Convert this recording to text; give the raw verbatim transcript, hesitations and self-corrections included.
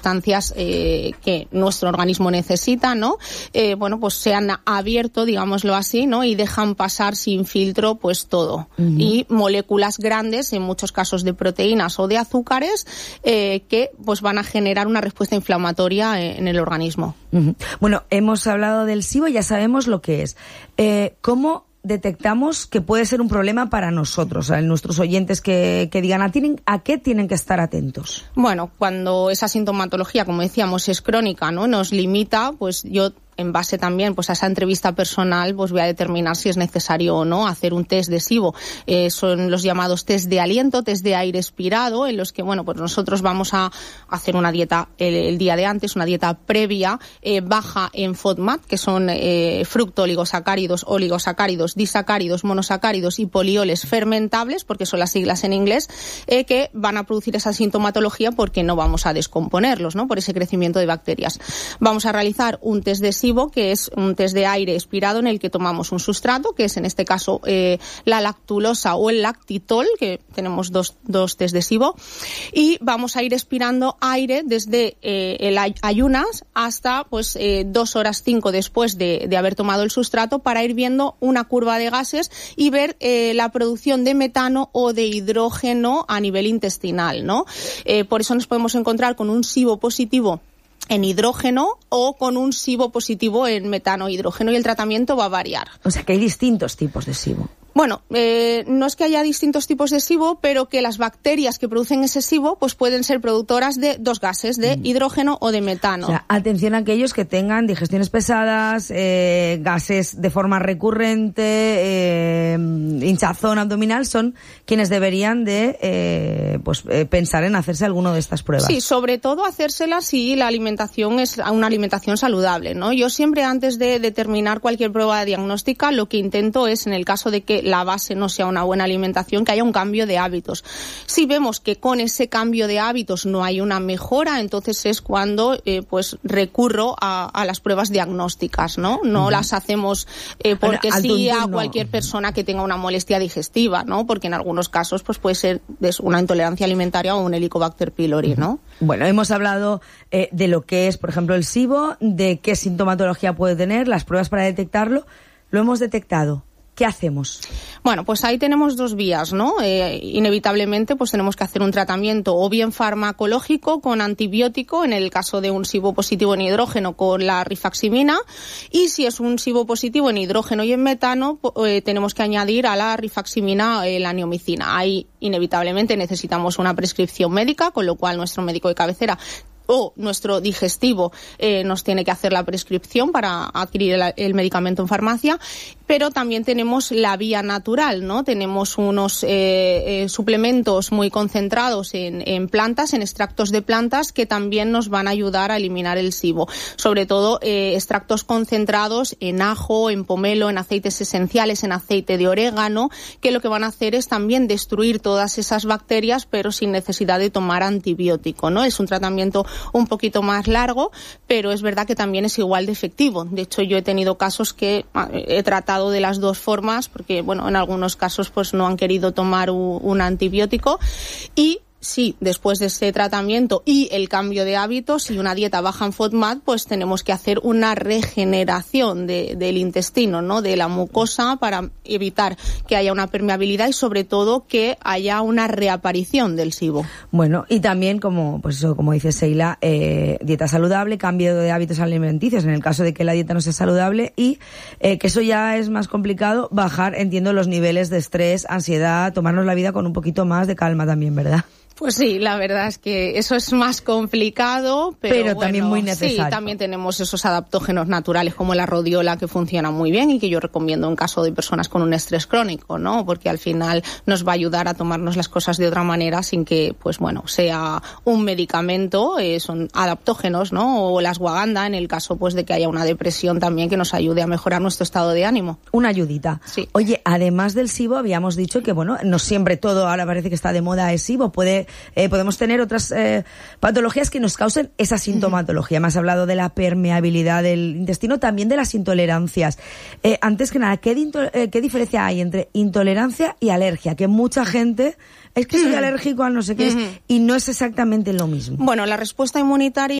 sustancias eh, que nuestro organismo necesita, ¿no? Eh, bueno, pues se han abierto, digámoslo así, ¿no? Y dejan pasar sin filtro, pues todo. Uh-huh. Y moléculas grandes, en muchos casos de proteínas o de azúcares, eh, que pues van a generar una respuesta inflamatoria en el organismo. Uh-huh. Bueno, hemos hablado del SIBO, ya sabemos lo que es. Eh, ¿Cómo detectamos que puede ser un problema para nosotros, a nuestros oyentes que, que digan a, tienen, a qué tienen que estar atentos? Bueno, cuando esa sintomatología, como decíamos, es crónica, ¿no? Nos limita, pues yo, en base también pues a esa entrevista personal, pues voy a determinar si es necesario o no hacer un test de SIBO. Eh, son los llamados test de aliento, test de aire expirado, en los que, bueno, pues nosotros vamos a hacer una dieta el, el día de antes, una dieta previa, eh, baja en FODMAP, que son eh, fructooligosacáridos, oligosacáridos, disacáridos, monosacáridos y polioles fermentables, porque son las siglas en inglés, eh, que van a producir esa sintomatología porque no vamos a descomponerlos, ¿no? Por ese crecimiento de bacterias. Vamos a realizar un test de SIBO, que es un test de aire expirado en el que tomamos un sustrato, que es en este caso eh, la lactulosa o el lactitol, que tenemos dos, dos test de SIBO, y vamos a ir expirando aire desde eh, el ayunas hasta pues eh, dos horas cinco después de, de haber tomado el sustrato, para ir viendo una curva de gases y ver eh, la producción de metano o de hidrógeno a nivel intestinal, ¿no? Eh, por eso nos podemos encontrar con un SIBO positivo en hidrógeno o con un SIBO positivo en metano hidrógeno, y el tratamiento va a variar. O sea que hay distintos tipos de SIBO. Bueno, eh, no es que haya distintos tipos de SIBO, pero que las bacterias que producen ese SIBO pues pueden ser productoras de dos gases, de hidrógeno o de metano. O sea, atención a aquellos que tengan digestiones pesadas, eh, gases de forma recurrente, eh, hinchazón abdominal, son quienes deberían de eh, pues eh, pensar en hacerse alguno de estas pruebas. Sí, sobre todo hacérselas si la alimentación es una alimentación saludable, ¿no? Yo siempre, antes de determinar cualquier prueba diagnóstica, lo que intento es, en el caso de que la base no sea una buena alimentación, que haya un cambio de hábitos. Si vemos que con ese cambio de hábitos no hay una mejora, entonces es cuando eh, pues recurro a, a las pruebas diagnósticas, ¿no? No uh-huh. las hacemos eh, porque bueno, sí a cualquier no. persona que tenga una molestia digestiva, ¿no? Porque en algunos casos pues puede ser una intolerancia alimentaria o un Helicobacter pylori, uh-huh. ¿no? Bueno, hemos hablado eh, de lo que es, por ejemplo, el SIBO, de qué sintomatología puede tener, las pruebas para detectarlo. Lo hemos detectado. ¿Qué hacemos? Bueno, pues ahí tenemos dos vías, ¿no? Eh, inevitablemente, pues tenemos que hacer un tratamiento o bien farmacológico con antibiótico, en el caso de un SIBO positivo en hidrógeno con la rifaximina, y si es un SIBO positivo en hidrógeno y en metano, eh, tenemos que añadir a la rifaximina eh, la neomicina. Ahí inevitablemente necesitamos una prescripción médica, con lo cual nuestro médico de cabecera o nuestro digestivo eh, nos tiene que hacer la prescripción para adquirir el, el medicamento en farmacia, pero también tenemos la vía natural, ¿no? Tenemos unos eh, eh, suplementos muy concentrados en, en plantas, en extractos de plantas, que también nos van a ayudar a eliminar el SIBO. Sobre todo eh, extractos concentrados en ajo, en pomelo, en aceites esenciales, en aceite de orégano, que lo que van a hacer es también destruir todas esas bacterias, pero sin necesidad de tomar antibiótico, ¿no? Es un tratamiento un poquito más largo, pero es verdad que también es igual de efectivo. De hecho, yo he tenido casos que he tratado de las dos formas, porque, bueno, en algunos casos pues no han querido tomar un, un antibiótico, y sí, después de ese tratamiento y el cambio de hábitos y una dieta baja en FODMAP, pues tenemos que hacer una regeneración de, del intestino, ¿no? De la mucosa, para evitar que haya una permeabilidad y sobre todo que haya una reaparición del SIBO. Bueno, y también, como pues eso, como dice Sheila, eh, dieta saludable, cambio de hábitos alimenticios en el caso de que la dieta no sea saludable, y eh, que eso ya es más complicado, bajar, entiendo, los niveles de estrés, ansiedad, tomarnos la vida con un poquito más de calma también, ¿verdad? Pues sí, la verdad es que eso es más complicado, pero, pero bueno, también muy necesario. Sí, también tenemos esos adaptógenos naturales como la rodiola, que funcionan muy bien y que yo recomiendo en caso de personas con un estrés crónico, ¿no? Porque al final nos va a ayudar a tomarnos las cosas de otra manera sin que, pues bueno, sea un medicamento, eh, son adaptógenos, ¿no? O la ashwagandha en el caso pues de que haya una depresión también, que nos ayude a mejorar nuestro estado de ánimo. Una ayudita. Sí. Oye, además del SIBO, habíamos dicho que, bueno, no siempre todo ahora parece que está de moda es SIBO, puede Eh, podemos tener otras eh, patologías que nos causen esa sintomatología. Me has hablado de la permeabilidad del intestino, también de las intolerancias. Eh, antes que nada, ¿qué, dinto- eh, ¿qué diferencia hay entre intolerancia y alergia? Que mucha gente es que soy alérgico a no sé qué es, y no es exactamente lo mismo. Bueno, la respuesta inmunitaria